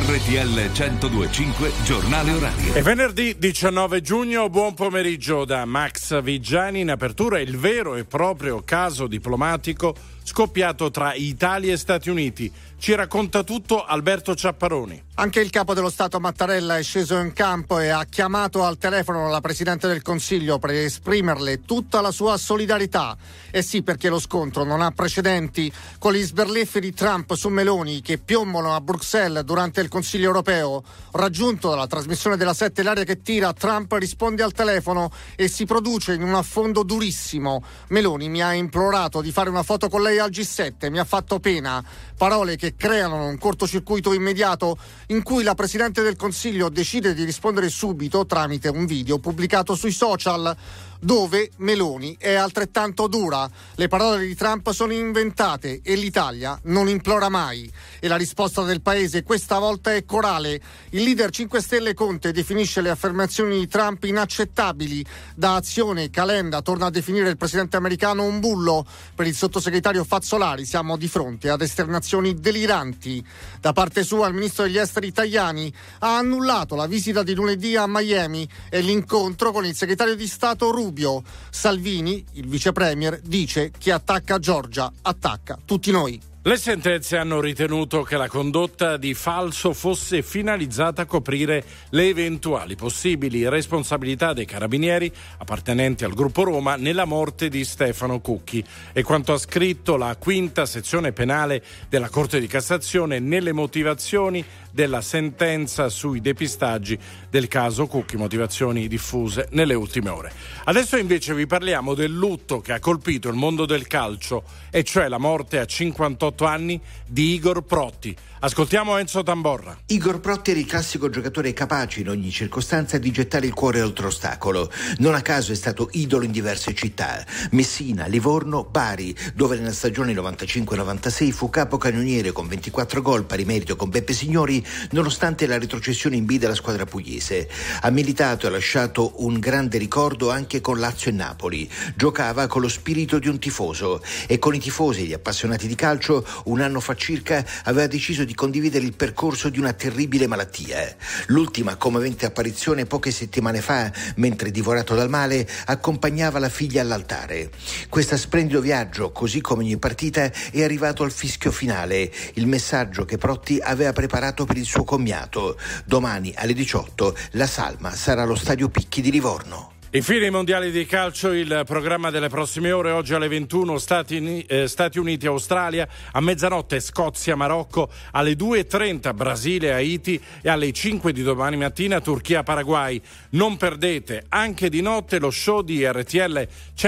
RTL 102.5 Giornale Orario. È venerdì 19 giugno, buon pomeriggio da Max Vigiani. In apertura il vero e proprio caso diplomatico scoppiato tra Italia e Stati Uniti. Ci racconta tutto Alberto Ciapparoni. Anche il capo dello Stato Mattarella è sceso in campo e ha chiamato al telefono la Presidente del Consiglio per esprimerle tutta la sua solidarietà. E sì, perché lo scontro non ha precedenti con gli sberleffi di Trump su Meloni che piombano a Bruxelles durante il Consiglio europeo. Raggiunto dalla trasmissione della 7 L'aria che tira, Trump risponde al telefono e si produce in un affondo durissimo. Meloni mi ha implorato di fare una foto con lei al G7, mi ha fatto pena. Parole che creano un cortocircuito immediato in cui la Presidente del Consiglio decide di rispondere subito tramite un video pubblicato sui social dove Meloni è altrettanto dura. Le parole di Trump sono inventate e l'Italia non implora mai. E la risposta del paese questa volta è corale. Il leader 5 Stelle Conte definisce le affermazioni di Trump inaccettabili. Da Azione, Calenda torna a definire il presidente americano un bullo. Per il sottosegretario Fazzolari siamo di fronte ad esternazioni deliranti. Da parte sua il ministro degli esteri Tajani ha annullato la visita di lunedì a Miami e l'incontro con il segretario di Stato Rubio. Salvini, il vice premier, dice: chi attacca Giorgia attacca tutti noi. Le sentenze hanno ritenuto che la condotta di falso fosse finalizzata a coprire le eventuali possibili responsabilità dei carabinieri appartenenti al gruppo Roma nella morte di Stefano Cucchi. E quanto ha scritto la quinta sezione penale della Corte di Cassazione nelle motivazioni della sentenza sui depistaggi del caso Cucchi, motivazioni diffuse nelle ultime ore. Adesso invece vi parliamo del lutto che ha colpito il mondo del calcio, e cioè la morte a 58 anni di Igor Protti. Ascoltiamo Enzo Tamborra. Igor Protti era il classico giocatore capace in ogni circostanza di gettare il cuore oltre ostacolo. Non a caso è stato idolo in diverse città: Messina, Livorno, Bari, dove nella stagione 95-96 fu capocannoniere con 24 gol, pari merito con Beppe Signori, nonostante la retrocessione in B della squadra pugliese. Ha militato e ha lasciato un grande ricordo anche con Lazio e Napoli. Giocava con lo spirito di un tifoso e con i tifosi e gli appassionati di calcio un anno fa circa aveva deciso di condividere il percorso di una terribile malattia. L'ultima commovente apparizione poche settimane fa, mentre divorato dal male accompagnava la figlia all'altare. Questo splendido viaggio, così come ogni partita, è arrivato al fischio finale, il messaggio che Protti aveva preparato per il suo commiato. Domani alle 18 la salma sarà allo Stadio Picchi di Livorno. Infine i mondiali di calcio, il programma delle prossime ore: oggi alle 21 Stati Uniti Australia, a mezzanotte Scozia Marocco, alle 2:30 Brasile Haiti e alle 5 di domani mattina Turchia Paraguay. Non perdete anche di notte lo show di RTL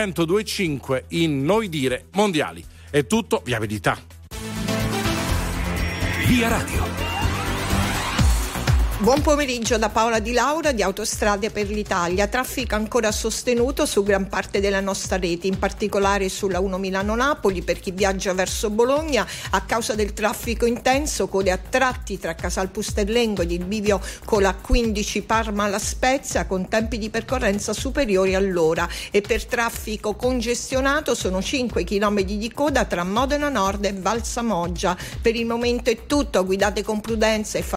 102.5 in Noi Dire Mondiali. È tutto, viabilità. Via Radio. Buon pomeriggio da Paola Di Laura di Autostrade per l'Italia. Traffico ancora sostenuto su gran parte della nostra rete, in particolare sulla 1 Milano-Napoli per chi viaggia verso Bologna. A causa del traffico intenso, code a tratti tra Casal Pusterlengo ed il bivio con la 15 Parma-La Spezia, con tempi di percorrenza superiori all'ora. E per traffico congestionato sono 5 chilometri di coda tra Modena Nord e Valsamoggia. Per il momento è tutto, guidate con prudenza e